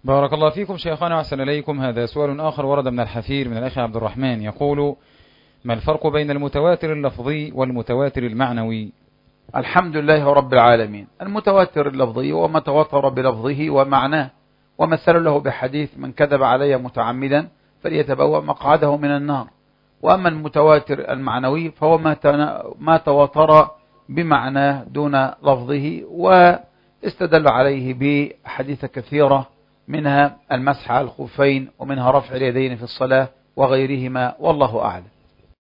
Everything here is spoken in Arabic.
بارك الله فيكم شيخنا وأحسن إليكم. هذا سؤال آخر ورد من الحفير من الأخ عبد الرحمن، يقول: ما الفرق بين المتواتر اللفظي والمتواتر المعنوي؟ الحمد لله رب العالمين. المتواتر اللفظي وما تواتر بلفظه ومعناه، ومثل له بحديث: من كذب علي متعمدا فليتبوأ مقعده من النار. وأما المتواتر المعنوي فهو ما تواتر بمعناه دون لفظه، واستدل عليه بحديث كثيرة، منها المسح على الخفين، ومنها رفع اليدين في الصلاة وغيرهما، والله أعلم.